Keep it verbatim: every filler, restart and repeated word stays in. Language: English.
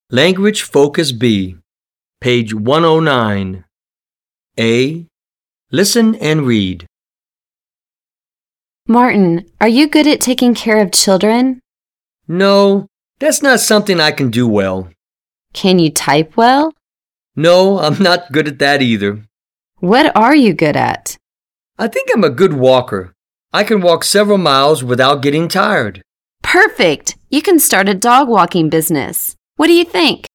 Language Focus B, page one oh nine. A. Listen and read. Martin, are you good at taking care of children? No, that's not something I can do well. Can you type well? No, I'm not good at that either. What are you good at? I think I'm a good walker. I can walk several miles without getting tired. Perfect! You can start a dog walking business. What do you think?